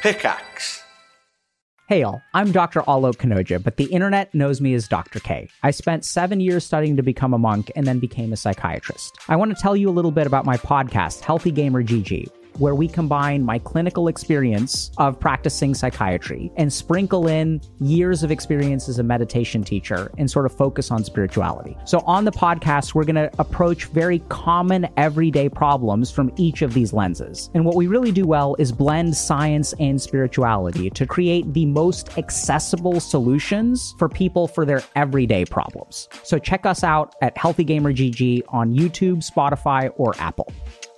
Pickaxe. Hey y'all, I'm Dr. Alok Kanoja, but the internet knows me as Dr. K. I spent 7 years studying to become a monk and then became a psychiatrist. I want to tell you a little bit about my podcast, Healthy Gamer GG, where we combine my clinical experience of practicing psychiatry and sprinkle in years of experience as a meditation teacher and sort of focus on spirituality. So on the podcast, we're going to approach very common everyday problems from each of these lenses. And what we really do well is blend science and spirituality to create the most accessible solutions for people for their everyday problems. So check us out at Healthy Gamer GG on YouTube, Spotify, or Apple.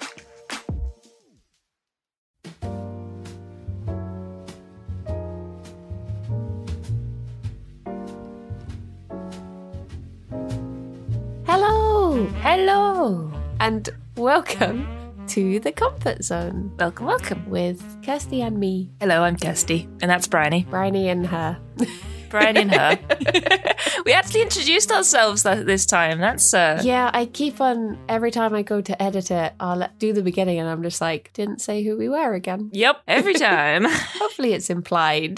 Hello, and welcome to the Comfort Zone. Welcome. With Kirsty and me. Hello, I'm Kirsty, and that's Bryony. Bryony and her. Bryony and her. We actually introduced ourselves this time. That's Yeah, I keep on, every time I go to edit it, I'll do the beginning and I'm just like, didn't say who we were again. Yep, every time. Hopefully it's implied.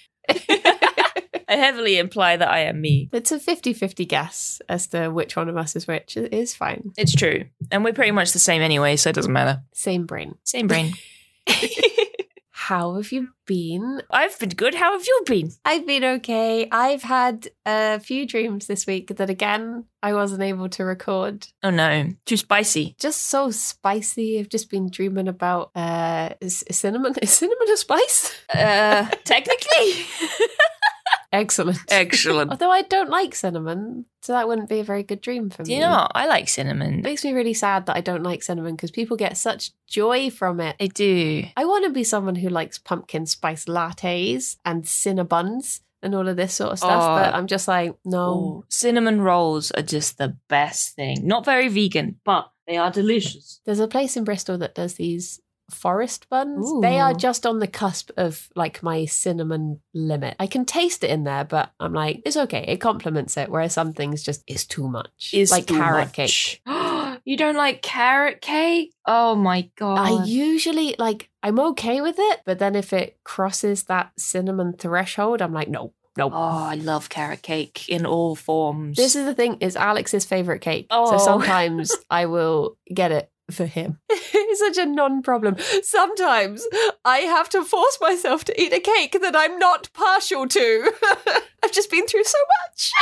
I heavily imply that I am me. It's a 50-50 guess as to which one of us is which. It is fine. It's true. And we're pretty much the same anyway, so it doesn't matter. Same brain. Same brain. How have you been? I've been good. How have you been? I've been okay. I've had a few dreams this week that, again, I wasn't able to record. Oh no, too spicy. Just so spicy. I've just been dreaming about cinnamon. Is cinnamon a spice? Technically. Excellent. Although I don't like cinnamon, so that wouldn't be a very good dream for me. Do you know what? I like cinnamon. It makes me really sad that I don't like cinnamon because people get such joy from it. I do. I want to be someone who likes pumpkin spice lattes and cinnabuns and all of this sort of stuff, but I'm just like, no. Cinnamon rolls are just the best thing. Not very vegan, but they are delicious. There's a place in Bristol that does these forest buns. Ooh. They are just on the cusp of like my cinnamon limit. I can taste it in there, but I'm like, it's okay. It complements it. Whereas some things just is too much. Like carrot cake. You don't like carrot cake? Oh my God. I usually I'm okay with it, but then if it crosses that cinnamon threshold, I'm like, nope. Oh, I love carrot cake in all forms. This is the thing, is Alex's favourite cake. Oh. So sometimes I will get it for him. It's such a non-problem. Sometimes I have to force myself to eat a cake that I'm not partial to. I've just been through so much.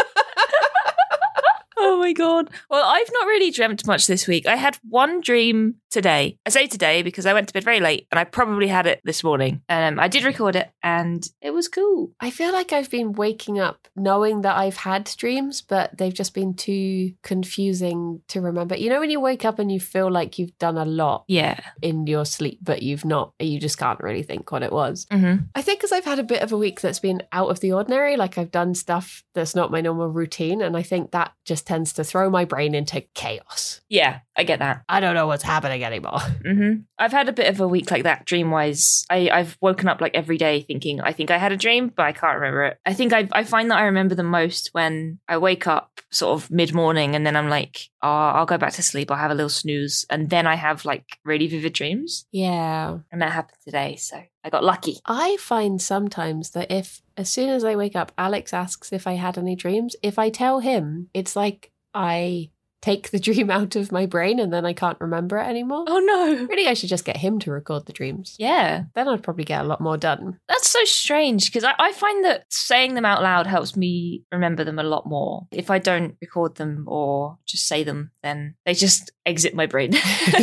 Oh my God. Well, I've not really dreamt much this week. I had one dream today. I say today because I went to bed very late and I probably had it this morning. I did record it and it was cool. I feel like I've been waking up knowing that I've had dreams, but they've just been too confusing to remember. You know when you wake up and you feel like you've done a lot in your sleep, but you've not, you just can't really think what it was. Mm-hmm. I think because I've had a bit of a week that's been out of the ordinary, like I've done stuff that's not my normal routine, and I think that just tends to throw my brain into chaos. Yeah, I get that. I don't know what's happening anymore. Mm-hmm. I've had a bit of a week like that dream-wise. I've woken up like every day thinking, I think I had a dream, but I can't remember it. I think I find that I remember the most when I wake up sort of mid-morning and then I'm like, oh, I'll go back to sleep. I'll have a little snooze. And then I have like really vivid dreams. Yeah. And that happened today, so I got lucky. I find sometimes that if, as soon as I wake up, Alex asks if I had any dreams, if I tell him, it's like I take the dream out of my brain and then I can't remember it anymore. Oh no. Really, I should just get him to record the dreams. Yeah. Then I'd probably get a lot more done. That's so strange because I find that saying them out loud helps me remember them a lot more. If I don't record them or just say them, then they just exit my brain.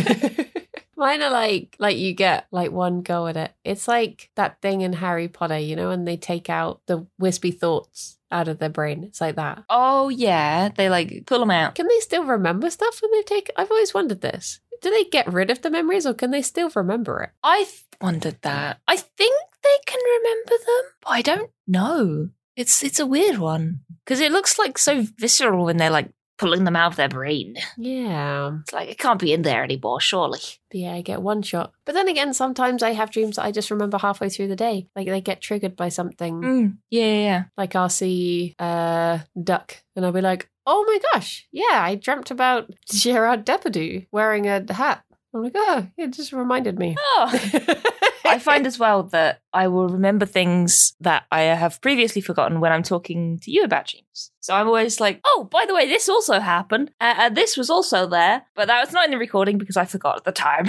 Mine are like you get like one go at it. It's like that thing in Harry Potter, you know, when they take out the wispy thoughts out of their brain. It's like that. Oh, yeah. They like pull them out. Can they still remember stuff when they take... I've always wondered this. Do they get rid of the memories or can they still remember it? I've wondered that. I think they can remember them, but I don't know. It's a weird one because it looks like so visceral when they're like pulling them out of their brain. Yeah. It's like, it can't be in there anymore, surely. But yeah, I get one shot. But then again, sometimes I have dreams that I just remember halfway through the day. Like they get triggered by something. Yeah. Like I'll see a duck and I'll be like, oh my gosh, yeah, I dreamt about Gerard Depardieu wearing a hat. I'm like, oh, it just reminded me. Oh. I find as well that I will remember things that I have previously forgotten when I'm talking to you about dreams. So I'm always like, oh, by the way, this also happened. And this was also there. But that was not in the recording because I forgot at the time.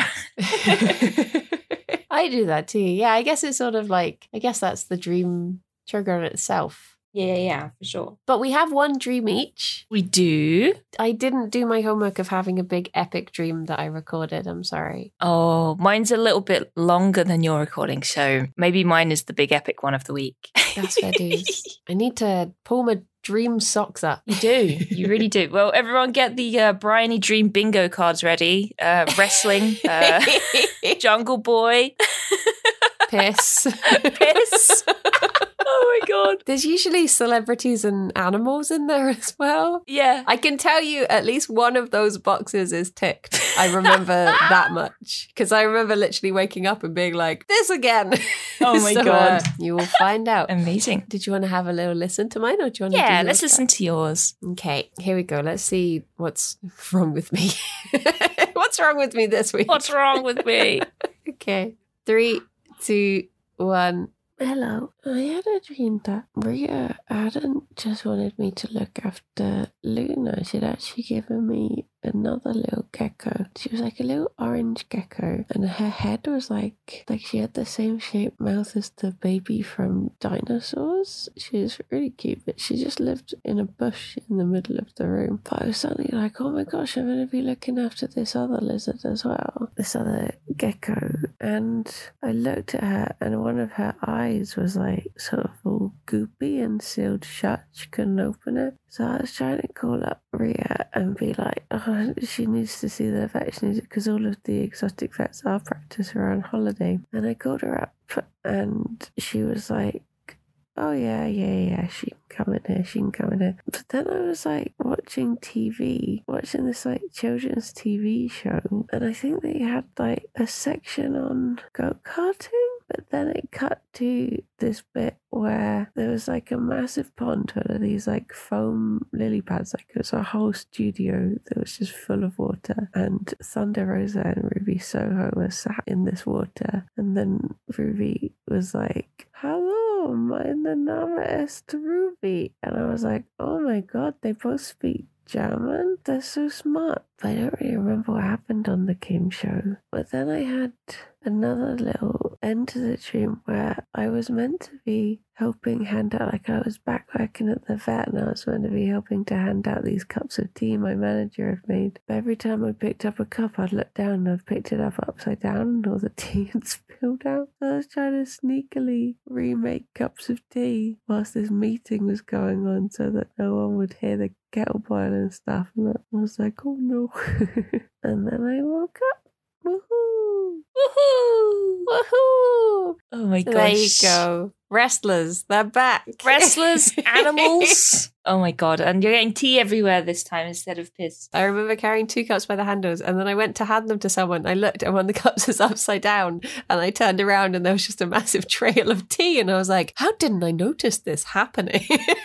I do that too. Yeah, I guess it's sort of like, I guess that's the dream trigger in itself. Yeah, for sure. But we have one dream each. We do. I didn't do my homework of having a big epic dream that I recorded. I'm sorry. Oh, mine's a little bit longer than your recording, so maybe mine is the big epic one of the week. That's fair dues. I need to pull my dream socks up. You do. You really do. Well, everyone get the Bryony Dream bingo cards ready. Wrestling, Jungle Boy. Piss. Oh my God. There's usually celebrities and animals in there as well. Yeah. I can tell you at least one of those boxes is ticked. I remember that much. Because I remember literally waking up and being like, this again. Oh my God. You will find out. Amazing. Did you want to have a little listen to mine or do you want to do Yeah, yours let's listen to yours. Okay, here we go. Let's see what's wrong with me. What's wrong with me this week? What's wrong with me? Okay. 3, 2, 1. Hello. I had a dream that Maria hadn't just wanted me to look after Luna. She'd actually given me another little gecko. She was like a little orange gecko, and her head was like she had the same shaped mouth as the baby from dinosaurs. She was really cute, but she just lived in a bush in the middle of the room. But I was suddenly like, oh my gosh, I'm going to be looking after this other lizard as well, this other gecko. And I looked at her, and one of her eyes was like sort of all goopy and sealed shut. She couldn't open it. So I was trying to call up Rhea and be like, oh, she needs to see the vet. She needs it because all of the exotic vets our practice are on holiday. And I called her up and she was like, oh yeah, she can come in here. But then I was like watching this like children's TV show, and I think they had like a section on go-karting, but then it cut to this bit where there was like a massive pond full of these like foam lily pads, like it was a whole studio that was just full of water, and Thunder Rosa and Ruby Soho were sat in this water, and then Ruby was like, hello, mein Name ist Ruby. And I was like, oh my God, they both speak German? They're so smart. I don't really remember what happened on the game show. But then I had another little end to the dream where I was meant to be helping hand out, like I was back working at the vet and I was meant to be helping to hand out these cups of tea my manager had made. But every time I picked up a cup, I'd look down and I'd picked it up upside down and all the tea had spilled out. So I was trying to sneakily remake cups of tea whilst this meeting was going on so that no one would hear the kettle boil and stuff. And I was like, oh no. And then I woke up. Woohoo! Woohoo! Woohoo! Oh my gosh. There you go. Wrestlers, they're back. Wrestlers, animals. Oh my God. And you're getting tea everywhere this time instead of piss. I remember carrying 2 cups by the handles, and then I went to hand them to someone. I looked and one of the cups was upside down, and I turned around and there was just a massive trail of tea. And I was like, how didn't I notice this happening?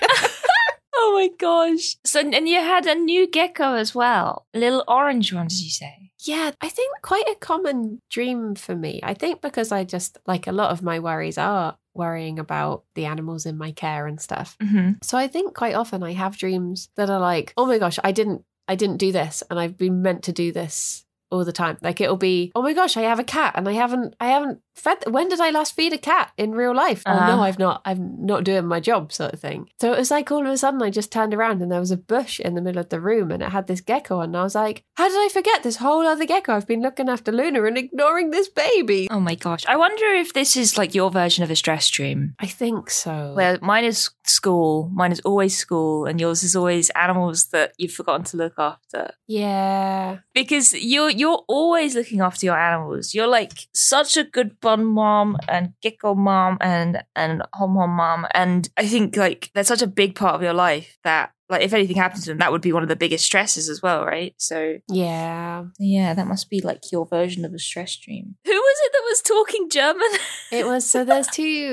Oh my gosh. So, and you had a new gecko as well. A little orange one, did you say? Yeah, I think quite a common dream for me. I think because I just, like, a lot of my worries are worrying about the animals in my care and stuff. Mm-hmm. So I think quite often I have dreams that are like, oh my gosh, I didn't do this, and I've been meant to do this all the time. Like it'll be, oh my gosh, I have a cat and I haven't fed. When did I last feed a cat in real life? Oh no, I've not. I'm not doing my job, sort of thing. So it was like all of a sudden I just turned around and there was a bush in the middle of the room and it had this gecko on. And I was like, how did I forget this whole other gecko? I've been looking after Luna and ignoring this baby. Oh my gosh. I wonder if this is like your version of a stress dream. I think so. Well, mine is school. Mine is always school, and yours is always animals that you've forgotten to look after. Yeah. Because you're always looking after your animals. You're like such a good bun mom and gecko mom and hom mom. And I think like that's such a big part of your life that like if anything happens to them, that would be one of the biggest stresses as well, right? So yeah, that must be like your version of a stress dream. Who was it that was talking German? It was, so there's two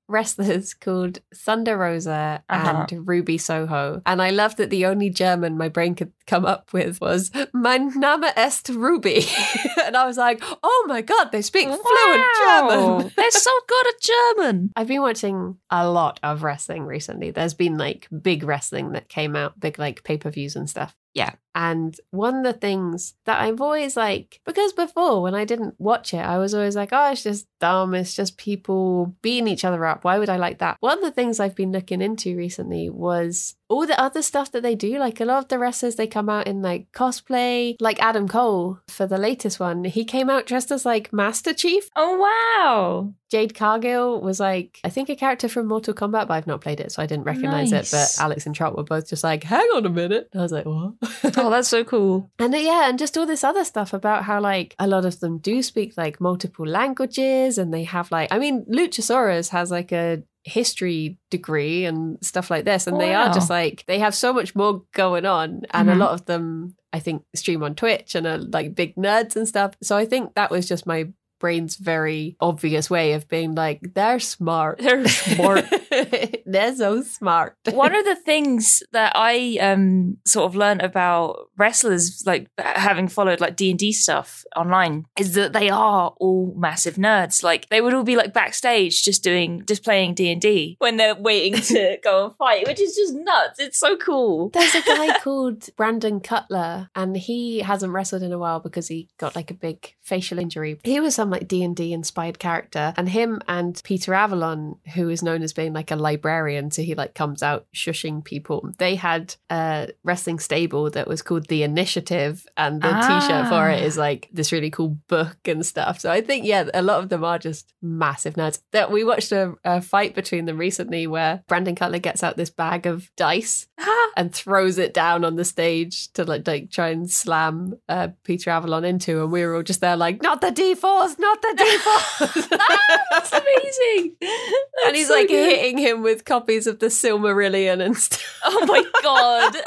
wrestlers called Thunder Rosa and Ruby Soho. And I love that the only German my brain could come up with was Mein Name ist Ruby. And I was like, oh my God, they speak fluent German. They're so good at German. I've been watching a lot of wrestling recently. There's been like big wrestling that came out, big like pay-per-views and stuff. Yeah. And one of the things that I've always like, because before when I didn't watch it, I was always like, oh, it's just dumb. It's just people beating each other up. Why would I like that? One of the things I've been looking into recently was all the other stuff that they do. Like a lot of the wrestlers, they come out in like cosplay, like Adam Cole for the latest one. He came out dressed as like Master Chief. Oh, wow. Jade Cargill was like, I think a character from Mortal Kombat, but I've not played it, so I didn't recognize it. But Alex and Trot were both just like, hang on a minute. I was like, what? Oh, that's so cool. And yeah, and just all this other stuff about how like a lot of them do speak like multiple languages, and they have like, I mean, Luchasaurus has like a history degree and stuff like this, and they are just like, they have so much more going on, and a lot of them I think stream on Twitch and are like big nerds and stuff. So I think that was just my brain's very obvious way of being like, they're smart. They're smart. They're so smart. One of the things that I sort of learned about wrestlers, like having followed like D&D stuff online, is that they are all massive nerds. Like they would all be like backstage just playing D&D when they're waiting to go and fight, which is just nuts. It's so cool. There's a guy called Brandon Cutler, and he hasn't wrestled in a while because he got like a big facial injury. He was some like D&D inspired character, and him and Peter Avalon, who is known as being like a librarian, so he like comes out shushing people, they had a wrestling stable that was called The Initiative, and the t-shirt for it is like this really cool book and stuff. So I think, yeah, a lot of them are just massive nerds. That we watched a fight between them recently where Brandon Cutler gets out this bag of dice and throws it down on the stage to like try and slam Peter Avalon into, and we were all just there like, not the D4s, not the D4s. That's amazing. And he's so like good. Hitting him with copies of the Silmarillion and stuff. Oh my God.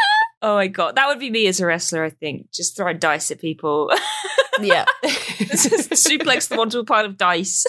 Oh my God. That would be me as a wrestler, I think. Just throwing dice at people. Yeah. Just suplex them onto a pile of dice.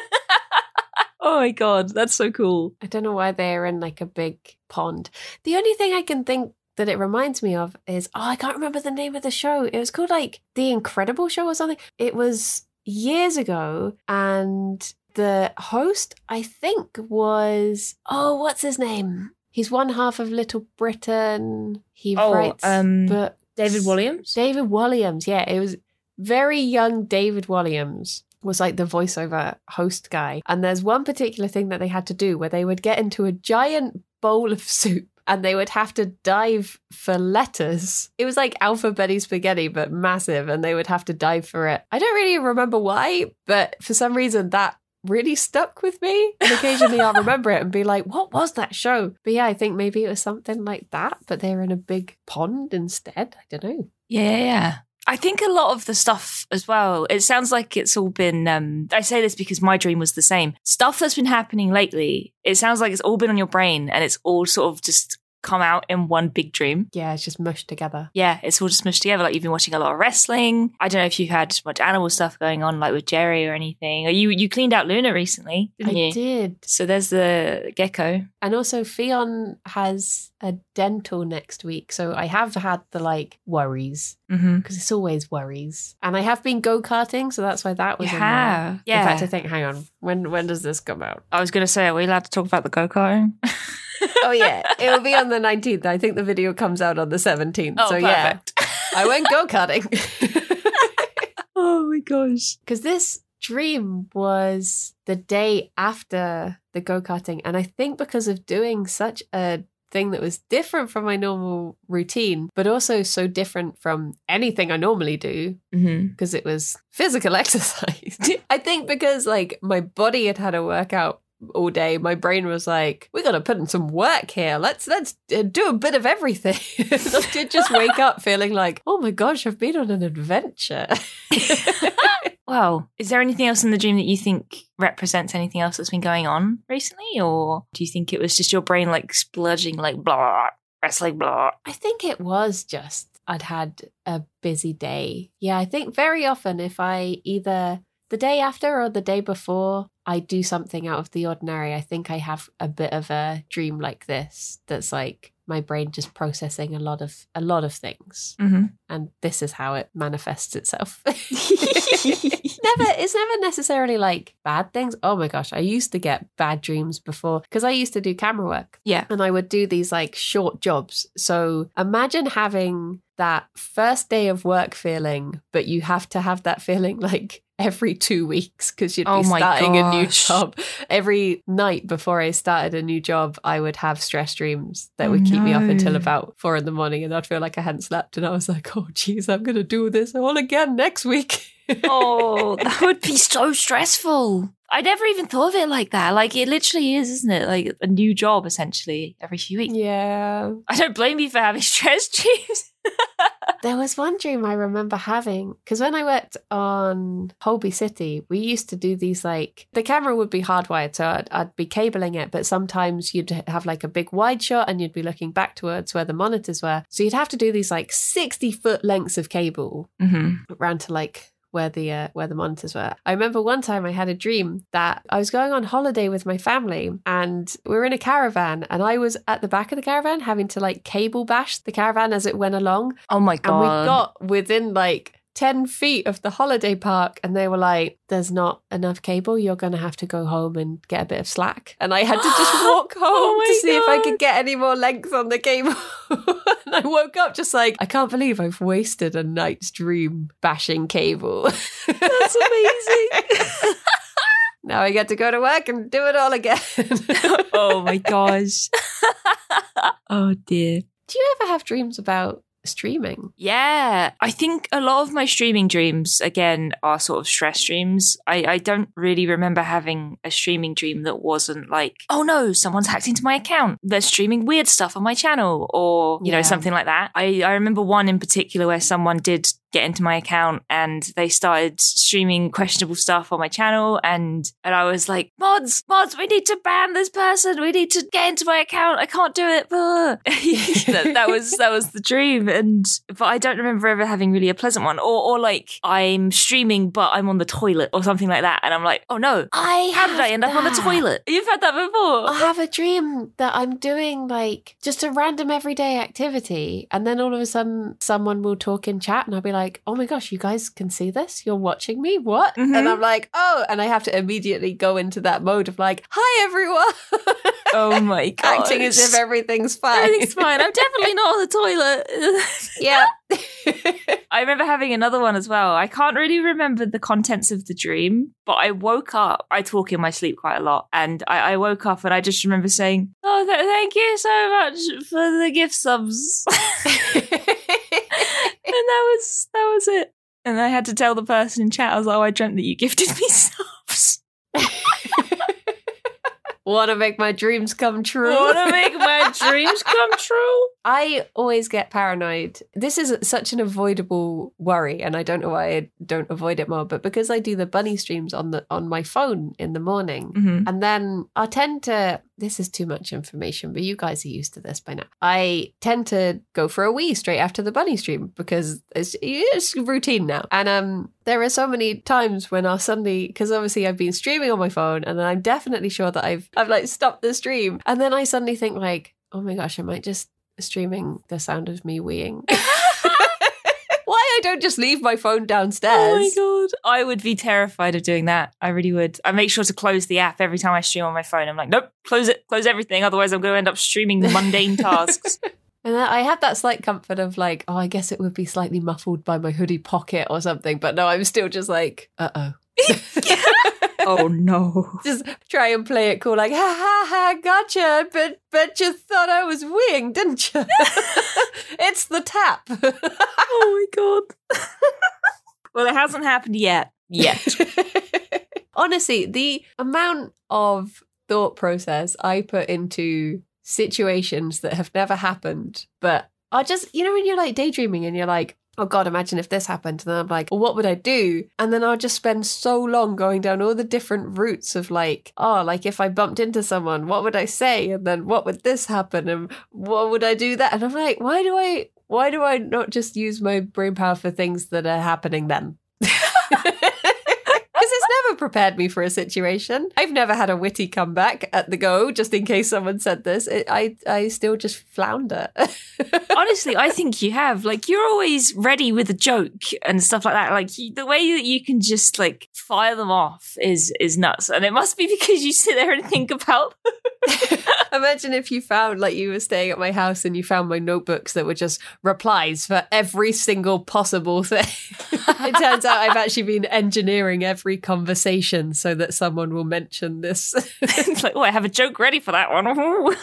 Oh my God. That's so cool. I don't know why they're in like a big pond. The only thing I can think that it reminds me of is, I can't remember the name of the show. It was called like The Incredible Show or something. It was years ago, and the host, I think, was, what's his name? He's one half of Little Britain. He writes books. David Williams? David Williams, yeah. It was very young David Williams was like the voiceover host guy. And there's one particular thing that they had to do where they would get into a giant bowl of soup and they would have to dive for letters. It was like alphabet spaghetti, but massive, and they would have to dive for it. I don't really remember why, but for some reason that really stuck with me. And occasionally I'll remember it and be like, what was that show? But yeah, I think maybe it was something like that, but they're in a big pond instead. I don't know. Yeah. I think a lot of the stuff as well, it sounds like it's all been, I say this because my dream was the same. Stuff that's been happening lately, it sounds like it's all been on your brain and it's all sort of just come out in one big dream. Yeah, it's just mushed together. Yeah, it's all just mushed together. Like you've been watching a lot of wrestling. I don't know if you've had much animal stuff going on, like with Jerry or anything. Or you cleaned out Luna recently, didn't you? I did. So there's the gecko. And also Fionn has a dental next week. So I have had the like worries, because it's always worries. And I have been go-karting, so that's why that was in there. Yeah. In fact, I think, hang on, when does this come out? I was going to say, are we allowed to talk about the go-karting? Oh yeah, it will be on the 19th. I think the video comes out on the 17th. Oh, so perfect. Yeah, I went go-karting. Oh my gosh. Because this dream was the day after the go-karting. And I think because of doing such a thing that was different from my normal routine, but also so different from anything I normally do, because it was physical exercise. I think because like my body had a workout all day, my brain was like, we got to put in some work here. Let's do a bit of everything. I did just wake up feeling like, oh my gosh, I've been on an adventure. Wow. Is there anything else in the dream that you think represents anything else that's been going on recently? Or do you think it was just your brain like splurging like blah, wrestling blah? I think it was just I'd had a busy day. Yeah, I think very often if I either the day after or the day before I do something out of the ordinary, I think I have a bit of a dream like this that's like my brain just processing a lot of things. Mm-hmm. And this is how it manifests itself. It's never necessarily like bad things. Oh my gosh, I used to get bad dreams before because I used to do camera work. Yeah. And I would do these like short jobs. So imagine having that first day of work feeling, but you have to have that feeling like every 2 weeks because you'd be starting a new job. Every night before I started a new job, I would have stress dreams that would keep me up until about 4 a.m. and I'd feel like I hadn't slept and I was like, oh geez, I'm going to do this all again next week. Oh, that would be so stressful. I never even thought of it like that. Like, it literally is, isn't it? Like a new job, essentially, every few weeks. Yeah. I don't blame you for having stress dreams. There was one dream I remember having, because when I worked on Holby City, we used to do these like, the camera would be hardwired, so I'd be cabling it, but sometimes you'd have like a big wide shot and you'd be looking back towards where the monitors were. So you'd have to do these like 60-foot lengths of cable around to like where the monitors were. I remember one time I had a dream that I was going on holiday with my family and we were in a caravan and I was at the back of the caravan having to like cable bash the caravan as it went along. Oh my God. And we got within like 10 feet of the holiday park and they were like, there's not enough cable, you're going to have to go home and get a bit of slack. And I had to just walk home to see if I could get any more length on the cable. And I woke up just like, I can't believe I've wasted a night's dream bashing cable. That's amazing. Now I get to go to work and do it all again. Oh my gosh. Oh dear. Do you ever have dreams about streaming? Yeah, I think a lot of my streaming dreams, again, are sort of stress dreams. I don't really remember having a streaming dream that wasn't like, oh no, someone's hacked into my account, they're streaming weird stuff on my channel, or, you know, something like that. I remember one in particular where someone did get into my account and they started streaming questionable stuff on my channel, and I was like, mods, we need to ban this person, we need to get into my account, I can't do it. that was the dream. But I don't remember ever having really a pleasant one, or like I'm streaming but I'm on the toilet or something like that, and I'm like, oh no, how did I end up on the toilet? You've had that before? I have a dream that I'm doing like just a random everyday activity, and then all of a sudden someone will talk in chat and I'll be like, oh my gosh, you guys can see this? You're watching me? What? Mm-hmm. And I'm like, oh, and I have to immediately go into that mode of like, hi everyone. Oh my god. Acting as if everything's fine. Everything's fine. I'm definitely not on the toilet. Yeah. I remember having another one as well. I can't really remember the contents of the dream, but I woke up. I talk in my sleep quite a lot, and I woke up and I just remember saying, oh, thank you so much for the gift subs. And that was it. And I had to tell the person in chat, I was like, oh, I dreamt that you gifted me subs. Want to make my dreams come true. Want to make my dreams come true. I always get paranoid. This is such an avoidable worry, and I don't know why I don't avoid it more, but because I do the bunny streams on my phone in the morning, and then I tend to, this is too much information, but you guys are used to this by now. I tend to go for a wee straight after the bunny stream because it's routine now. And there are so many times when I'll suddenly, because obviously I've been streaming on my phone, and then I'm definitely sure that I've like stopped the stream, and then I suddenly think like, oh my gosh, I might just streaming the sound of me weeing. Why I don't just leave my phone downstairs? Oh my god, I would be terrified of doing that. I really would. I make sure to close the app every time I stream on my phone. I'm like, nope, close it, close everything. Otherwise, I'm going to end up streaming mundane tasks. And I have that slight comfort of like, oh, I guess it would be slightly muffled by my hoodie pocket or something. But no, I'm still just like, uh-oh. Oh no. Just try and play it cool, like, ha ha ha, gotcha, but you thought I was weeing, didn't you? It's the tap. Oh my god. Well, it hasn't happened yet. Honestly, the amount of thought process I put into situations that have never happened, but I just, you know, when you're like daydreaming and you're like, oh God, imagine if this happened. And then I'm like, well, what would I do? And then I'll just spend so long going down all the different routes of like, oh, like if I bumped into someone, what would I say? And then what would this happen? And what would I do that? And I'm like, why do I not just use my brain power for things that are happening then? Because prepared me for a situation. I've never had a witty comeback at the go, just in case someone said this. I still just flounder. Honestly, I think you have. Like, you're always ready with a joke and stuff like that. Like, the way that you can just, like, fire them off is nuts. And it must be because you sit there and think about Imagine if you found, like, you were staying at my house and you found my notebooks that were just replies for every single possible thing. It turns out I've actually been engineering every conversation so that someone will mention this. It's like, oh, I have a joke ready for that one.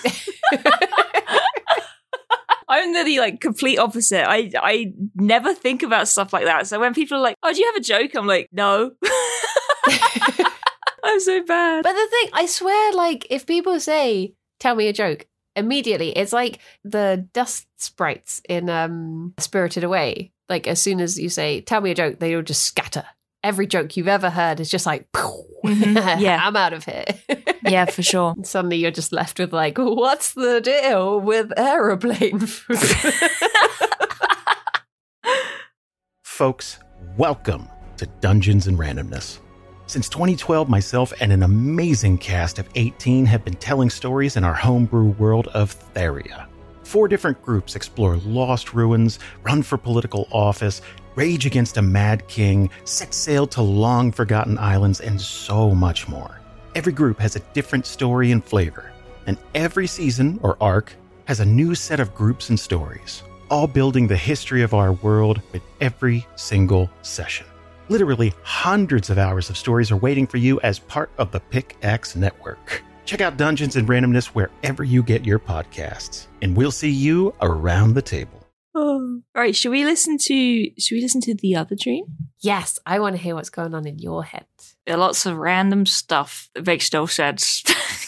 I'm the like complete opposite. I never think about stuff like that. So when people are like, oh, do you have a joke? I'm like, no. I'm so bad. But the thing, I swear, like, if people say, tell me a joke, immediately, it's like the dust sprites in Spirited Away. Like, as soon as you say, tell me a joke, they all just scatter. Every joke you've ever heard is just like, yeah, I'm out of here. Yeah, for sure. And suddenly you're just left with like, what's the deal with aeroplane food? Folks, welcome to Dungeons and Randomness. Since 2012, myself and an amazing cast of 18 have been telling stories in our homebrew world of Theria. 4 different groups explore lost ruins, run for political office, rage against a mad king, set sail to long-forgotten islands, and so much more. Every group has a different story and flavor, and every season, or arc, has a new set of groups and stories, all building the history of our world with every single session. Literally hundreds of hours of stories are waiting for you as part of the Pickaxe Network. Check out Dungeons and Randomness wherever you get your podcasts, and we'll see you around the table. Oh. All right, should we listen to the other dream? Yes, I want to hear what's going on in your head. There are lots of random stuff that makes no sense.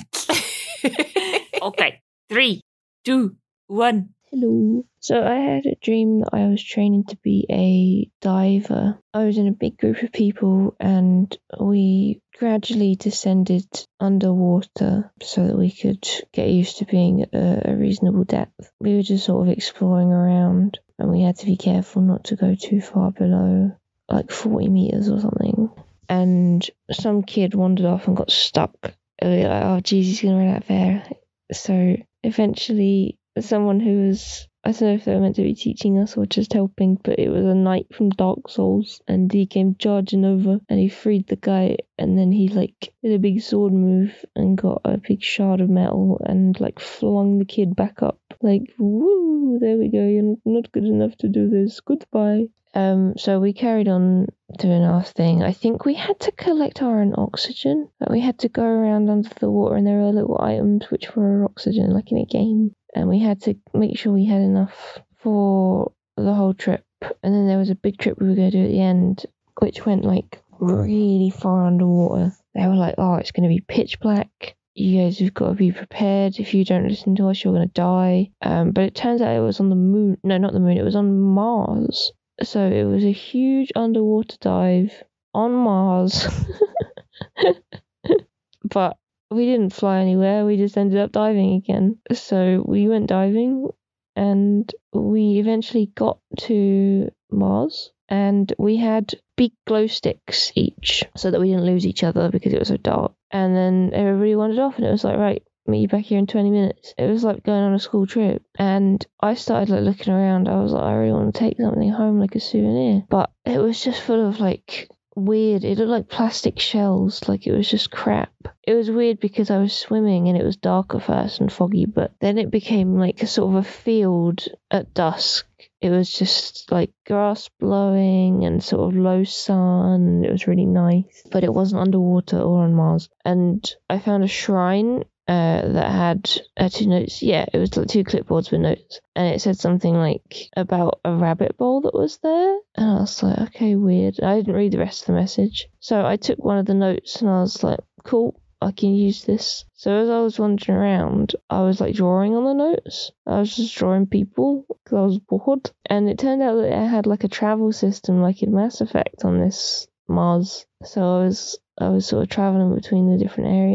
Okay, 3, 2, 1. Hello. So I had a dream that I was training to be a diver. I was in a big group of people and we gradually descended underwater so that we could get used to being at a reasonable depth. We were just sort of exploring around and we had to be careful not to go too far below, like 40 meters or something. And some kid wandered off and got stuck. And we were like, oh, geez, he's going to run out of air. So eventually someone who was, I don't know if they were meant to be teaching us or just helping, but it was a knight from Dark Souls, and he came charging over and he freed the guy, and then he like did a big sword move and got a big shard of metal and like flung the kid back up. Like, woo, there we go, you're not good enough to do this, goodbye. So we carried on doing our thing. I think we had to collect our own oxygen. We had to go around under the water and there were little items which were oxygen, like in a game. And we had to make sure we had enough for the whole trip. And then there was a big trip we were going to do at the end, which went like really far underwater. They were like, oh, it's going to be pitch black. You guys have got to be prepared. If you don't listen to us, you're going to die. But it turns out it was on the moon. No, not the moon. It was on Mars. So it was a huge underwater dive on Mars. But we didn't fly anywhere. We just ended up diving again. So we went diving and we eventually got to Mars and we had big glow sticks each so that we didn't lose each other because it was so dark. And then everybody wandered off and it was like, right, meet you back here in 20 minutes. It was like going on a school trip. And I started like looking around. I was like, I really want to take something home, like a souvenir. But it was just full of like weird, it looked like plastic shells, like it was just crap. It was weird because I was swimming and it was dark at first and foggy, but then it became like a sort of a field at dusk. It was just like grass blowing and sort of low sun, and it was really nice, but it wasn't underwater or on Mars. And I found a shrine that had 2 notes. Yeah, it was like 2 clipboards with notes, and it said something like about a rabbit bowl that was there, and I was like, okay, weird. I didn't read the rest of the message, so I took one of the notes and I was like, cool, I can use this. So as I was wandering around, I was like drawing on the notes. I was just drawing people because I was bored, and it turned out that it had like a travel system like in Mass Effect on this Mars. So I was sort of traveling between the different areas.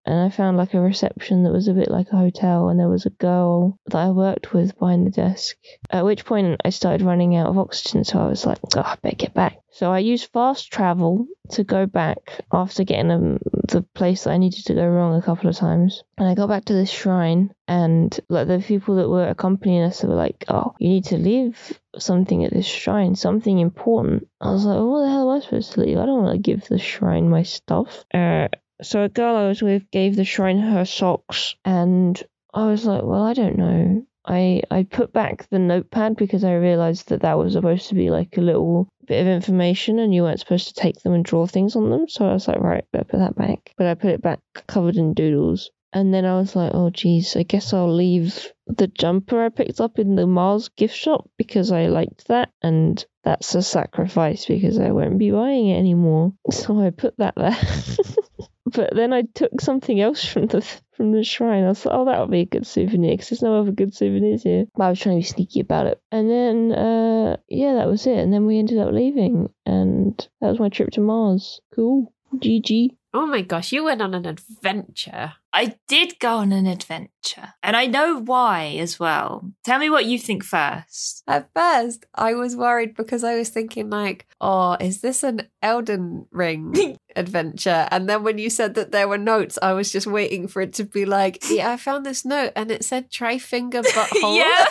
and I found like a reception that was a bit like a hotel, and there was a girl that I worked with behind the desk. At which point I started running out of oxygen, so I was like, oh, I better get back. So I used fast travel to go back after getting the place that I needed to go wrong a couple of times. And I got back to this shrine, and like the people that were accompanying us were like, oh, you need to leave something at this shrine, something important. I was like, oh, what the hell am I supposed to leave? I don't want to give the shrine my stuff. So a girl I was with gave the shrine her socks, and I was like, well, I don't know. I put back the notepad because I realised that was supposed to be like a little bit of information and you weren't supposed to take them and draw things on them. So I was like, right, better put that back. But I put it back covered in doodles. And then I was like, oh, geez, I guess I'll leave the jumper I picked up in the Mars gift shop because I liked that. And that's a sacrifice because I won't be buying it anymore. So I put that there. But then I took something else from the shrine. I was like, oh, that would be a good souvenir because there's no other good souvenirs here. But I was trying to be sneaky about it. And then, that was it. And then we ended up leaving. And that was my trip to Mars. Cool. GG. Oh my gosh, you went on an adventure. I did go on an adventure. And I know why as well. Tell me what you think first. At first, I was worried because I was thinking like, oh, is this an Elden Ring adventure? And then when you said that there were notes, I was just waiting for it to be like, yeah, I found this note and it said try finger butthole. Yeah.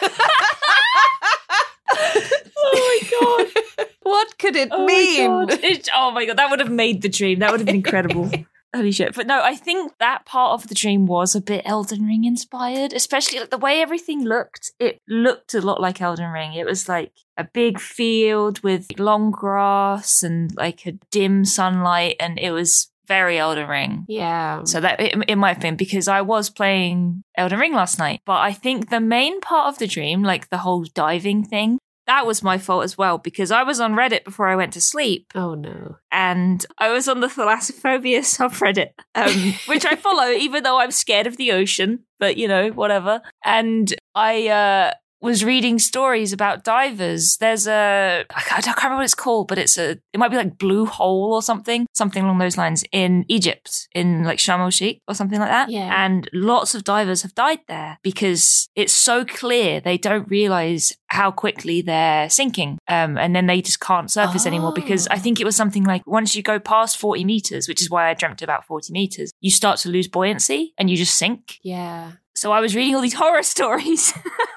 Oh my God. What could it mean? Oh my God, that would have made the dream. That would have been incredible. Holy shit. But no, I think that part of the dream was a bit Elden Ring inspired, especially like the way everything looked. It looked a lot like Elden Ring. It was like a big field with long grass and like a dim sunlight, and it was very Elden Ring. Yeah. So that it might have been because I was playing Elden Ring last night. But I think the main part of the dream, like the whole diving thing, that was my fault as well because I was on Reddit before I went to sleep. Oh, no. And I was on the Thalassophobia subreddit, which I follow even though I'm scared of the ocean, but, you know, whatever. And I was reading stories about divers. There's I can't remember what it's called, but it might be like Blue Hole or something along those lines in Egypt, in like Sharm el-Sheikh or something like that. Yeah. And lots of divers have died there because it's so clear they don't realize how quickly they're sinking. And then they just can't surface anymore because I think it was something like once you go past 40 meters, which is why I dreamt about 40 meters, you start to lose buoyancy and you just sink. Yeah. So I was reading all these horror stories.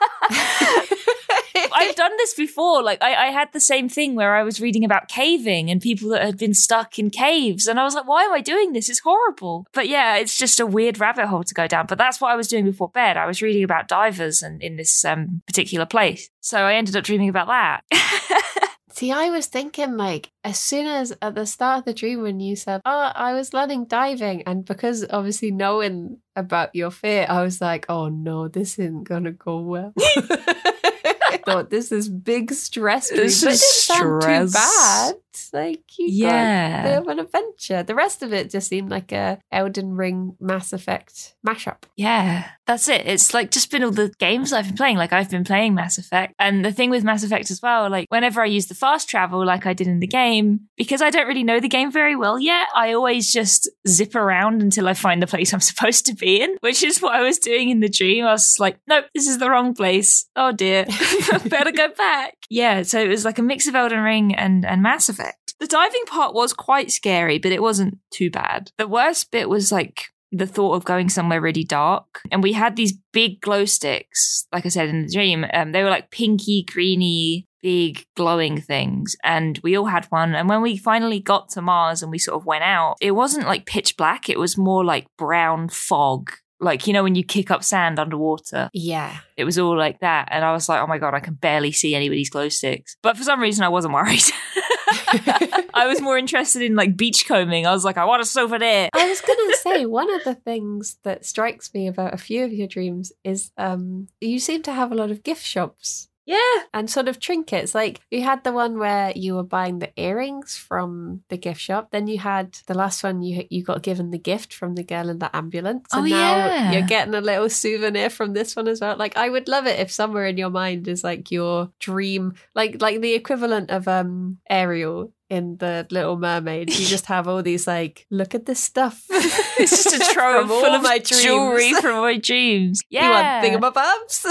I've done this before. Like I had the same thing where I was reading about caving and people that had been stuck in caves. And I was like, why am I doing this? It's horrible. But yeah, it's just a weird rabbit hole to go down. But that's what I was doing before bed. I was reading about divers and in this particular place. So I ended up dreaming about that. See, I was thinking like as soon as at the start of the dream when you said, oh, I was learning diving. And because obviously knowing about your fear, I was like, oh no, this isn't going to go well. I thought this is big stress. This but it is didn't sound too stress. bad. Like you got a bit of an adventure. The rest of it just seemed like a Elden Ring Mass Effect mashup. Yeah, that's it. It's like just been all the games I've been playing. Like I've been playing Mass Effect. And the thing with Mass Effect as well, like whenever I use the fast travel like I did in the game, because I don't really know the game very well yet, I always just zip around until I find the place I'm supposed to be in, which is what I was doing in the dream. I was like, nope, this is the wrong place. Oh dear, better go back. Yeah, so it was like a mix of Elden Ring and Mass Effect. The diving part was quite scary, but it wasn't too bad. The worst bit was like the thought of going somewhere really dark. And we had these big glow sticks, like I said in the dream. They were like pinky, greeny, big glowing things. And we all had one. And when we finally got to Mars and we sort of went out, it wasn't like pitch black. It was more like brown fog. Like, you know, when you kick up sand underwater. Yeah. It was all like that. And I was like, oh my God, I can barely see anybody's glow sticks. But for some reason, I wasn't worried. I was more interested in like beachcombing. I was like, I want a souvenir. I was going to say, one of the things that strikes me about a few of your dreams is you seem to have a lot of gift shops Yeah. And sort of trinkets. Like you had the one where you were buying the earrings from the gift shop. Then you had the last one you got given the gift from the girl in the ambulance. And now you're getting a little souvenir from this one as well. Like I would love it if somewhere in your mind is like your dream, like the equivalent of Ariel in The Little Mermaid. You just have all these like, look at this stuff. It's just a trove full of my jewelry from my dreams. Yeah. You want thingamabobs?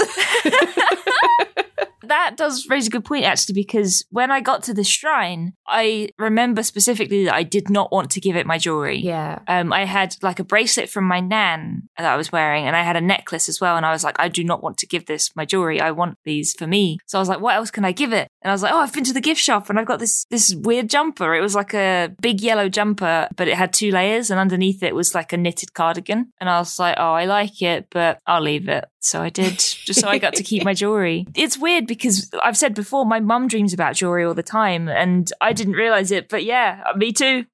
That does raise a good point, actually, because when I got to the shrine, I remember specifically that I did not want to give it my jewelry. Yeah. I had like a bracelet from my nan that I was wearing, and I had a necklace as well. And I was like, I do not want to give this my jewelry. I want these for me. So I was like, what else can I give it? And I was like, oh, I've been to the gift shop and I've got this weird jumper. It was like a big yellow jumper, but it had 2 layers, and underneath it was like a knitted cardigan. And I was like, oh, I like it, but I'll leave it. So I did, just so I got to keep my jewelry. It's weird because I've said before, my mum dreams about jewelry all the time, and I didn't realize it, but yeah, me too.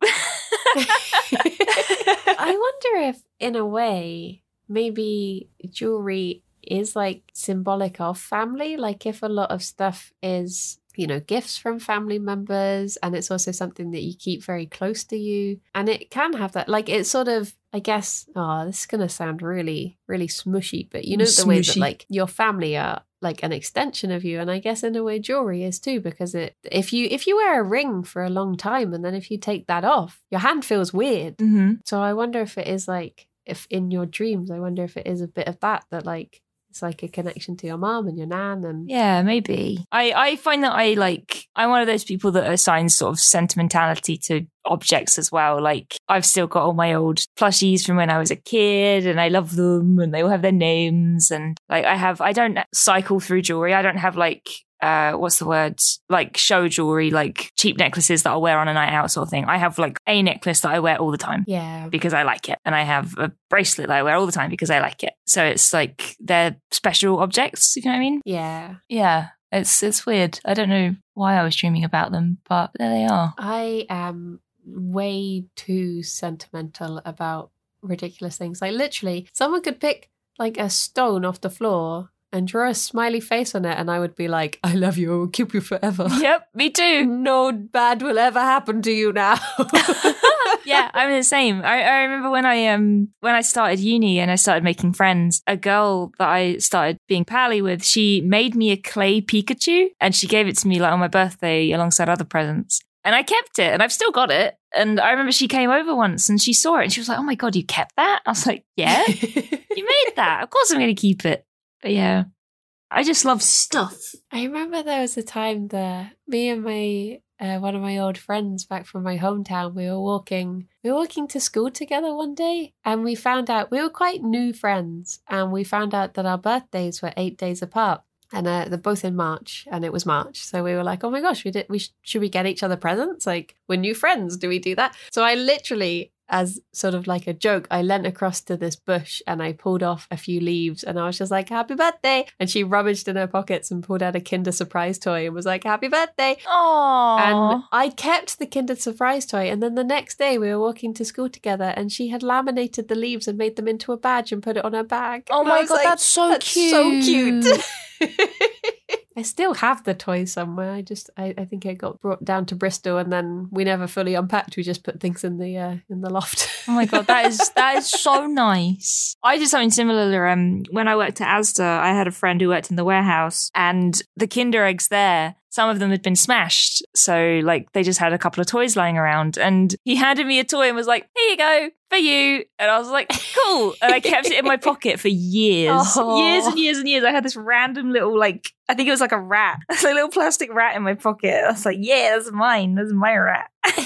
I wonder if, in a way, maybe jewelry is like symbolic of family. Like if a lot of stuff is, you know, gifts from family members, and it's also something that you keep very close to you, and it can have that, like it's sort of, I guess, this is going to sound really, really smushy, but you know, the way that like your family are like an extension of you. And I guess in a way jewelry is too, because if you wear a ring for a long time and then if you take that off, your hand feels weird. Mm-hmm. So I wonder if it is like, if in your dreams, I wonder if it is a bit of that like, it's like a connection to your mom and your nan. And yeah, maybe. I find that I'm one of those people that assigns sort of sentimentality to objects as well. Like I've still got all my old plushies from when I was a kid, and I love them, and they all have their names. And like I don't cycle through jewelry. I don't have like what's the word? Like show jewelry, like cheap necklaces that I'll wear on a night out sort of thing. I have like a necklace that I wear all the time. Yeah. Because I like it. And I have a bracelet that I wear all the time because I like it. So it's like they're special objects, you know what I mean? Yeah. Yeah. It's weird. I don't know why I was dreaming about them, but there they are. I am way too sentimental about ridiculous things. Like literally, someone could pick like a stone off the floor and draw a smiley face on it, and I would be like, I love you, I will keep you forever. Yep, me too. No bad will ever happen to you now. Yeah, I'm the same. I remember when I started uni and I started making friends, a girl that I started being pally with, she made me a clay Pikachu, and she gave it to me like on my birthday alongside other presents. And I kept it, and I've still got it. And I remember she came over once and she saw it and she was like, oh my God, you kept that? I was like, yeah, you made that. Of course I'm going to keep it. But yeah, I just love stuff. I remember there was a time that me and my one of my old friends back from my hometown, we were walking to school together one day, and we found out we were quite new friends, and we found out that our birthdays were 8 days apart. And they're both in March, and it was March. So we were like, oh my gosh, should we get each other presents? Like, we're new friends. Do we do that? So I literally, as sort of like a joke, I leant across to this bush and I pulled off a few leaves, and I was just like, happy birthday. And she rummaged in her pockets and pulled out a Kinder Surprise toy and was like, happy birthday. Aww. And I kept the Kinder Surprise toy. And then the next day we were walking to school together, and she had laminated the leaves and made them into a badge and put it on her bag. Oh my God, like, that's so cute. So cute. I still have the toy somewhere. I think it got brought down to Bristol, and then we never fully unpacked. We just put things in the loft. Oh my God, that is so nice. I did something similar. When I worked at Asda, I had a friend who worked in the warehouse, and the Kinder eggs there, some of them had been smashed. So like they just had a couple of toys lying around, and he handed me a toy and was like, here you go, for you. And I was like, cool. And I kept it in my pocket for years. Years and years and years. I had this random little, like, I think it was like a rat, a little plastic rat in my pocket. I was like, yeah, that's mine. That's my rat.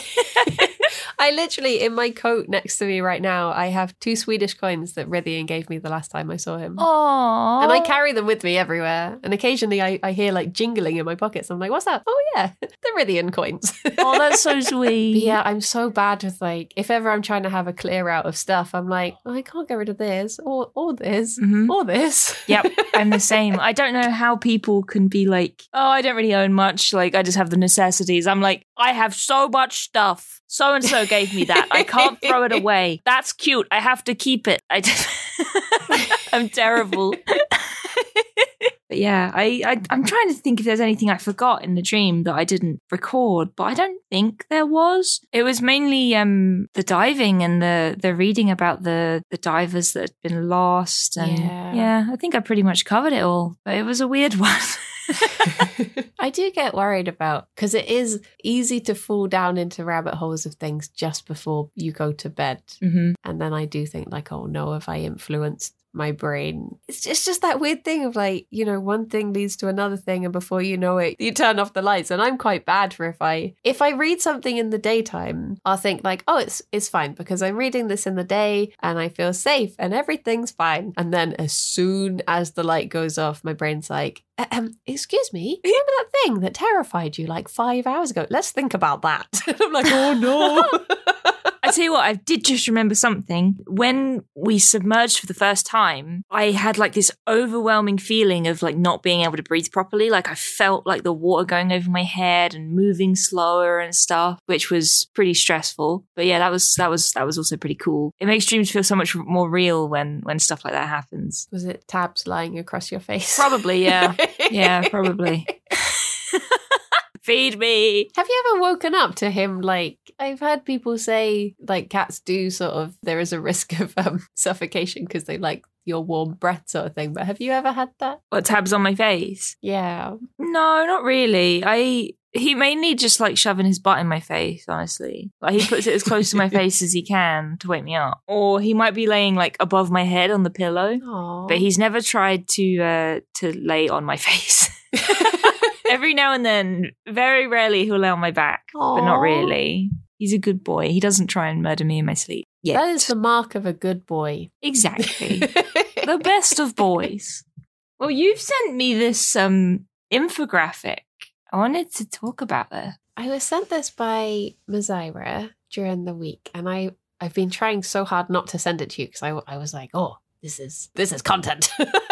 I literally, in my coat next to me right now, I have 2 Swedish coins that Rithian gave me the last time I saw him. Aww. And I carry them with me everywhere. And occasionally I hear like jingling in my pockets. I'm like, what's that? Oh yeah, the Rithian coins. Oh, that's so sweet. But yeah, I'm so bad with like, if ever I'm trying to have a clear out of stuff, I'm like, oh, I can't get rid of this or this or this. Yep, I'm the same. I don't know how people can be like, oh, I don't really own much. Like, I just have the necessities. I'm like, I have so much stuff. So-and-so gave me that. I can't throw it away. That's cute. I have to keep it. I'm terrible. But yeah, I'm trying to think if there's anything I forgot in the dream that I didn't record, but I don't think there was. It was mainly the diving and the reading about the divers that had been lost. And yeah, I think I pretty much covered it all, but it was a weird one. I do get worried about, because it is easy to fall down into rabbit holes of things just before you go to bed. Mm-hmm. And then I do think like, oh no, have I influenced my brain? It's just that weird thing of like, you know, one thing leads to another thing, and before you know it, you turn off the lights. And I'm quite bad for if I read something in the daytime, I'll think like, oh, it's fine because I'm reading this in the day and I feel safe and everything's fine. And then as soon as the light goes off, my brain's like, excuse me, remember that thing that terrified you like 5 hours ago? Let's think about that. And I'm like, oh no. I tell you what, I did just remember something. When we submerged for the first time, I had like this overwhelming feeling of like not being able to breathe properly. Like I felt like the water going over my head and moving slower and stuff, which was pretty stressful. But yeah, that was also pretty cool. It makes dreams feel so much more real when stuff like that happens. Was it tabs lying across your face? Probably, yeah. Yeah, probably. Feed me. Have you ever woken up to him? Like, I've heard people say like cats do sort of, there is a risk of suffocation because they like your warm breath sort of thing. But have you ever had that? What, tabs on my face? Yeah. No, not really. He mainly just like shoving his butt in my face, honestly. Like he puts it as close to my face as he can to wake me up. Or he might be laying like above my head on the pillow. Aww. But he's never tried to lay on my face. Every now and then, very rarely he'll lay on my back, Aww. but not really. He's a good boy. He doesn't try and murder me in my sleep. Yet. That is the mark of a good boy. Exactly. The best of boys. Well, you've sent me this infographic. I wanted to talk about this. I was sent this by Mazaira during the week, and I've been trying so hard not to send it to you because I was like, oh, this is content.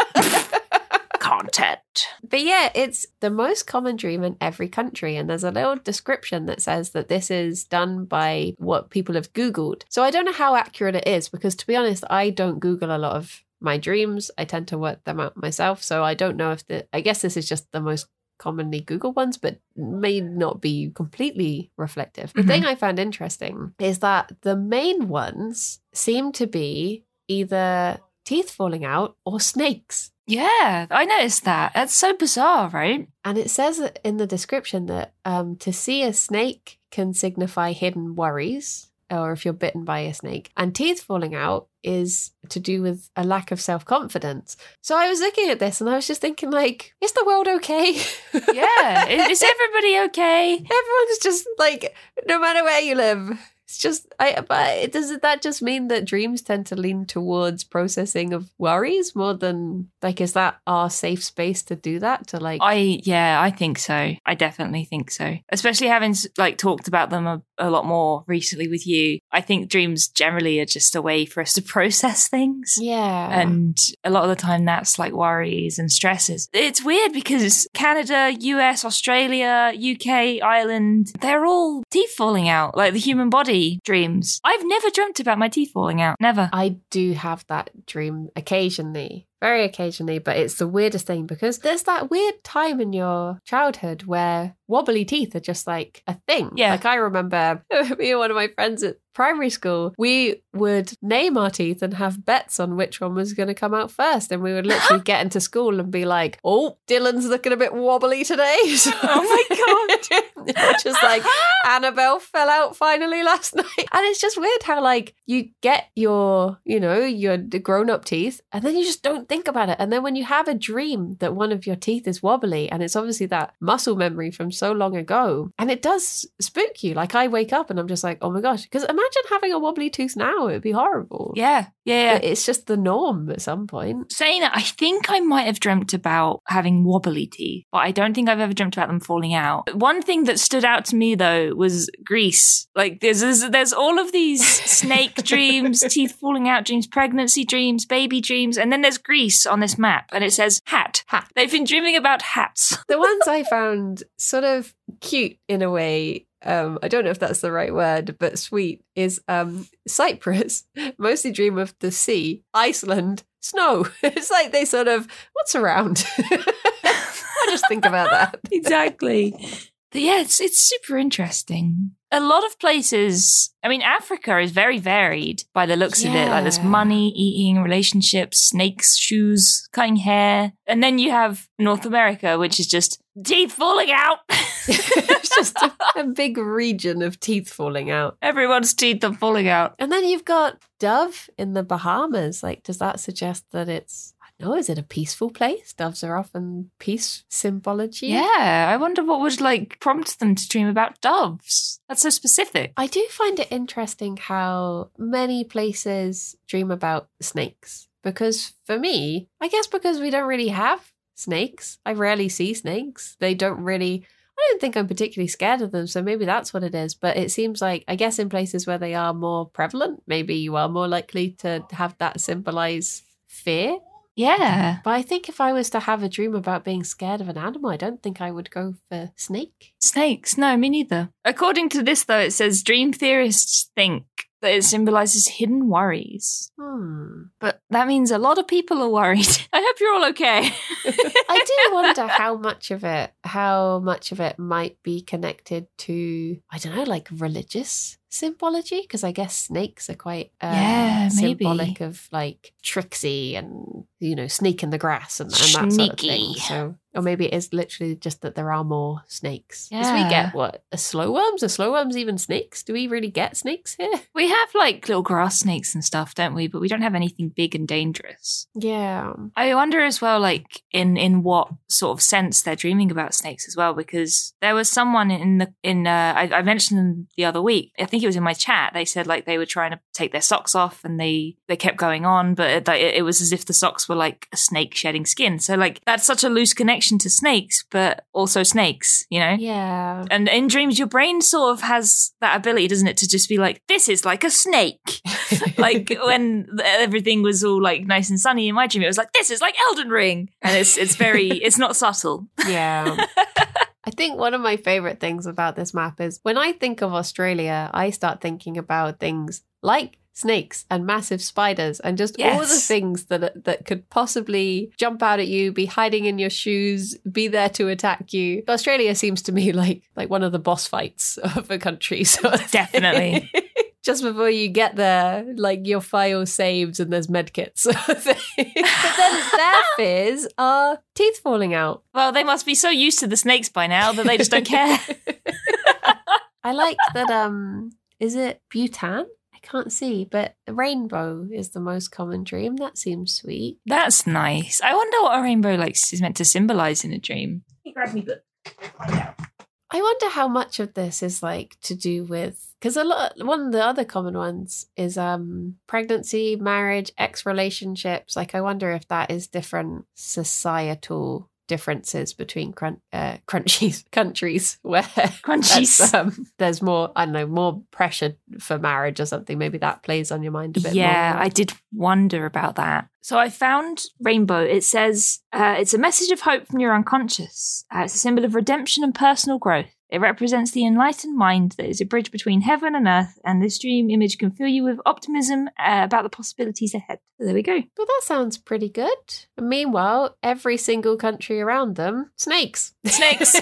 Content. But yeah, it's the most common dream in every country. And there's a little description that says that this is done by what people have Googled. So I don't know how accurate it is because, to be honest, I don't Google a lot of my dreams. I tend to work them out myself. So I don't know if I guess this is just the most commonly Googled ones, but may not be completely reflective. The thing I found interesting is that the main ones seem to be either teeth falling out or snakes. Yeah, I noticed that. That's so bizarre, right? And it says in the description that to see a snake can signify hidden worries, or if you're bitten by a snake. And teeth falling out is to do with a lack of self-confidence. So I was looking at this and I was just thinking like, is the world okay? Yeah, is everybody okay? Everyone's just like, no matter where you live. It's just, but does that just mean that dreams tend to lean towards processing of worries more than, like, is that our safe space to do that? To like, I think so. I definitely think so. Especially having like talked about them a lot more recently with you. I think dreams generally are just a way for us to process things. Yeah. And a lot of the time that's like worries and stresses. It's weird because Canada, US, Australia, UK, Ireland, they're all teeth falling out, like the human body dreams. I've never dreamt about my teeth falling out. Never. I do have that dream occasionally. Very occasionally, but it's the weirdest thing because there's that weird time in your childhood where wobbly teeth are just like a thing. Yeah. Like I remember me and one of my friends at primary school, we would name our teeth and have bets on which one was going to come out first. And we would literally get into school and be like, oh, Dylan's looking a bit wobbly today. Oh my God. Just like Annabelle fell out finally last night. And it's just weird how like you get your grown up teeth and then you just don't think about it. And then when you have a dream that one of your teeth is wobbly and it's obviously that muscle memory from so long ago, and it does spook you. Like I wake up and I'm just like, oh my gosh, because imagine having a wobbly tooth now, it would be horrible. Yeah. But it's just the norm at some point. Saying that, I think I might have dreamt about having wobbly teeth, but I don't think I've ever dreamt about them falling out. One thing that stood out to me though was Greece. Like there's all of these snake dreams, teeth falling out dreams, pregnancy dreams, baby dreams, and then there's Greece on this map and it says hat. They've been dreaming about hats. The ones I found sort of cute in a way, I don't know if that's the right word, but sweet, is Cyprus. Mostly dream of the sea. Iceland, snow. It's like they sort of, what's around? just think about that. Exactly. But yeah, it's super interesting. A lot of places, I mean, Africa is very varied by the looks of it. Like there's money, eating, relationships, snakes, shoes, cutting hair. And then you have North America, which is just teeth falling out. It's just a big region of teeth falling out. Everyone's teeth are falling out. And then you've got Dove in the Bahamas. Like, does that suggest that it's... No, is it a peaceful place? Doves are often peace symbology. Yeah, I wonder what would prompt them to dream about doves. That's so specific. I do find it interesting how many places dream about snakes. Because for me, I guess because we don't really have snakes. I rarely see snakes. I don't think I'm particularly scared of them, so maybe that's what it is. But it seems like, I guess in places where they are more prevalent, maybe you are more likely to have that symbolize fear. Yeah. But I think if I was to have a dream about being scared of an animal, I don't think I would go for snake. Snakes? No, me neither. According to this, though, it says dream theorists think that it symbolizes hidden worries. But that means a lot of people are worried. I hope you're all okay. I do wonder how much of it might be connected to, I don't know, like religious symbology, because I guess snakes are quite symbolic of like tricksy and, you know, snake in the grass and that sort of thing. So, or maybe it is literally just that there are more snakes. Because we get slow worms? Are slow worms even snakes? Do we really get snakes here? We have like little grass snakes and stuff, don't we? But we don't have anything big and dangerous. Yeah. I wonder as well, like in what sort of sense they're dreaming about snakes as well, because there was someone I mentioned them the other week. I think it was in my chat. They said like they were trying to take their socks off and they kept going on, but it was as if the socks were like a snake shedding skin. So like that's such a loose connection to snakes, but also snakes, you know? Yeah. And in dreams, your brain sort of has that ability, doesn't it, to just be like, this is like a snake. Like when everything was all like nice and sunny in my dream, it was like, this is like Elden Ring. And it's very, it's not subtle. Yeah. I think one of my favorite things about this map is when I think of Australia, I start thinking about things like snakes and massive spiders and just all the things that could possibly jump out at you, be hiding in your shoes, be there to attack you. Australia seems to me like one of the boss fights of a country. So definitely. Just before you get there, like your file saves and there's medkits. But then their fears are teeth falling out. Well, they must be so used to the snakes by now that they just don't care. I like that, is it Bhutan? I can't see, but a rainbow is the most common dream. That seems sweet. That's nice. I wonder what a rainbow is meant to symbolize in a dream. Grab me book. Find out. I wonder how much of this is like to do with, because one of the other common ones is pregnancy, marriage, ex-relationships. Like I wonder if that is different societal differences between countries where there's more, I don't know, more pressure for marriage or something. Maybe that plays on your mind a bit more. Yeah, I did wonder about that. So I found rainbow. It says it's a message of hope from your unconscious. It's a symbol of redemption and personal growth. It represents the enlightened mind that is a bridge between heaven and earth, and this dream image can fill you with optimism about the possibilities ahead. So there we go. Well, that sounds pretty good. And meanwhile, every single country around them, snakes. Snakes.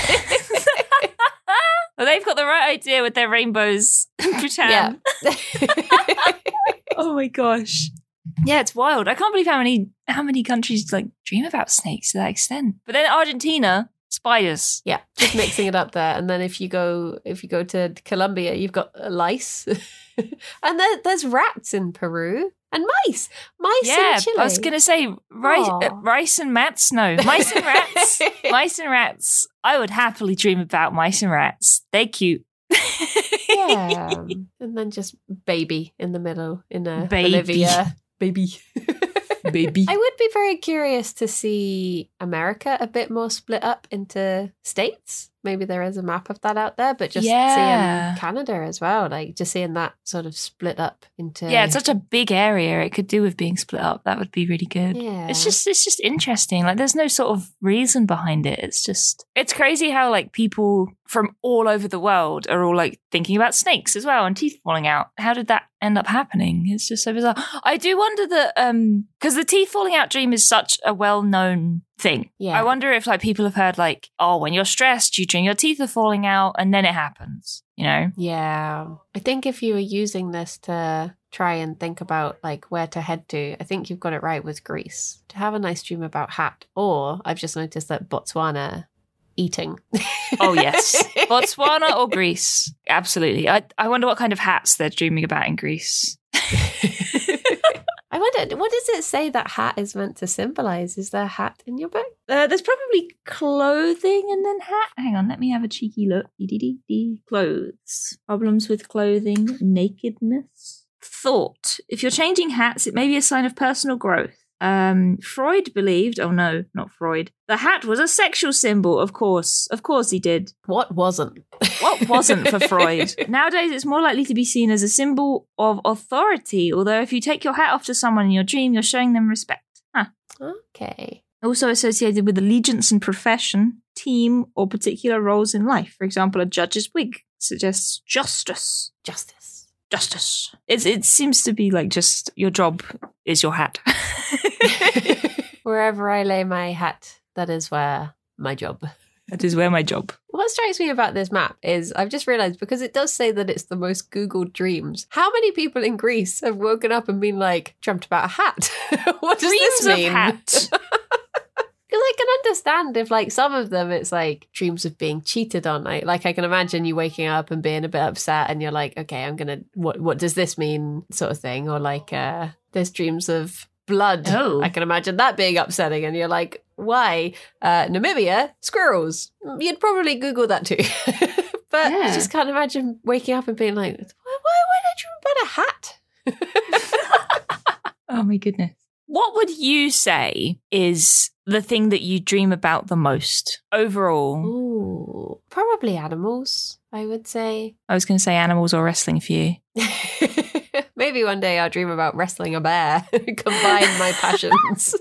Well, they've got the right idea with their rainbows. Bhutan. Yeah. Oh my gosh. Yeah, it's wild. I can't believe how many countries like dream about snakes to that extent. But then Argentina, spiders. Yeah, just mixing it up there. And then if you go to Colombia, you've got lice. And there's rats in Peru. And mice in Chile. I was going to say rice and mats. No, mice and rats. Mice and rats. I would happily dream about mice and rats. They're cute. Yeah. And then just baby in the middle in a Bolivia. Baby. Baby. I would be very curious to see America a bit more split up into states. Maybe there is a map of that out there, but just seeing Canada as well, like just seeing that sort of split up into... Yeah, it's such a big area. It could do with being split up. That would be really good. Yeah. It's just interesting. Like there's no sort of reason behind it. It's crazy how like people from all over the world are all like thinking about snakes as well and teeth falling out. How did that end up happening? It's just so bizarre. I do wonder that, because the teeth falling out dream is such a well-known thing. Yeah. I wonder if like people have heard like, oh, when you're stressed, you dream your teeth are falling out and then it happens, you know? Yeah. I think if you were using this to try and think about like where to head to, I think you've got it right with Greece. To have a nice dream about hat, or I've just noticed that Botswana eating. Oh, yes. Botswana or Greece. Absolutely. I wonder what kind of hats they're dreaming about in Greece. I wonder, what does it say that hat is meant to symbolize? Is there a hat in your book? There's probably clothing and then hat. Hang on, let me have a cheeky look. Clothes. Problems with clothing. Nakedness. Thought. If you're changing hats, it may be a sign of personal growth. Freud believed, oh no, not Freud, the hat was a sexual symbol, of course he did. What wasn't? What wasn't for Freud? Nowadays it's more likely to be seen as a symbol of authority, although if you take your hat off to someone in your dream, you're showing them respect. Okay. Also associated with allegiance and profession, team, or particular roles in life. For example, a judge's wig suggests justice. It seems to be like just your job is your hat. Wherever I lay my hat, that is where my job. That is where my job. What strikes me about this map is I've just realized, because it does say that it's the most Googled dreams, how many people in Greece have woken up and been like, dreamt about a hat? What does this mean? Dreams of hat. Because I can understand if, like, some of them, it's like dreams of being cheated on. Like I can imagine you waking up and being a bit upset and you're like, okay, I'm going to, what does this mean, sort of thing. Or like there's dreams of blood. Oh. I can imagine that being upsetting. And you're like, why? Namibia, squirrels. You'd probably Google that too. But I just can't imagine waking up and being like, why did you dream about a hat? Oh my goodness. What would you say is the thing that you dream about the most overall? Ooh, probably animals, I would say. I was going to say animals or wrestling for you. Maybe one day I'll dream about wrestling a bear. Combine my passions.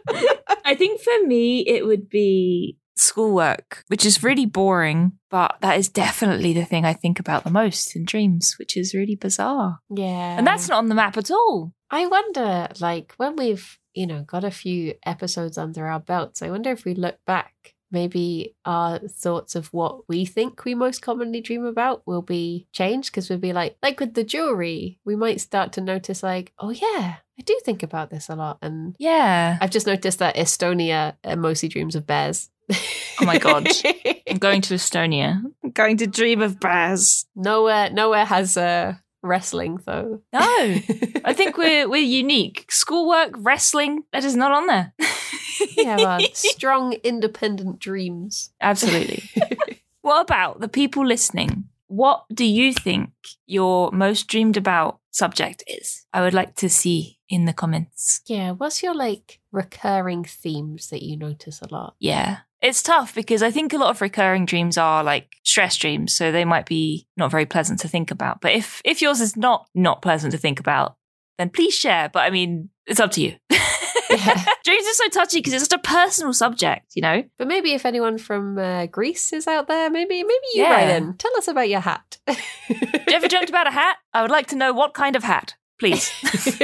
I think for me, it would be schoolwork, which is really boring, but that is definitely the thing I think about the most in dreams, which is really bizarre. Yeah. And that's not on the map at all. I wonder, like, when we've, got a few episodes under our belts, I wonder if we look back, maybe our thoughts of what we think we most commonly dream about will be changed, because we'll be like with the jewelry, we might start to notice like, oh yeah, I do think about this a lot. And yeah, I've just noticed that Estonia mostly dreams of bears. Oh my God. I'm going to Estonia. I'm going to dream of bears. Nowhere has wrestling though. No, I think we're unique. Schoolwork, wrestling, that is not on there. Yeah, well, strong, independent dreams. Absolutely. What about the people listening? What do you think your most dreamed about subject is? I would like to see in the comments. Yeah, what's your recurring themes that you notice a lot? Yeah. It's tough because I think a lot of recurring dreams are like stress dreams, so they might be not very pleasant to think about. But if yours is not pleasant to think about, then please share. But I mean, it's up to you. Yeah. Dreams are so touchy because it's such a personal subject, But maybe if anyone from Greece is out there, maybe you write in. Tell us about your hat. Have you ever dreamt about a hat? I would like to know what kind of hat, please.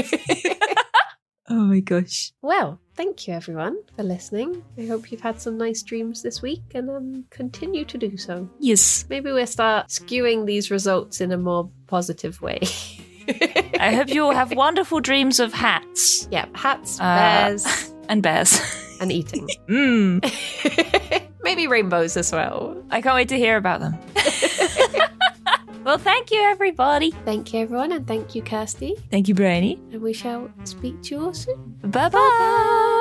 Oh my gosh. Well, thank you everyone for listening. I hope you've had some nice dreams this week and continue to do so. Yes. Maybe we'll start skewing these results in a more positive way. I hope you all have wonderful dreams of hats. Yeah, hats, bears. And bears. And eating. Maybe rainbows as well. I can't wait to hear about them. Well, thank you, everybody. Thank you, everyone, and thank you, Kirsty. Thank you, Bryony. And we shall speak to you all soon. Bye-bye.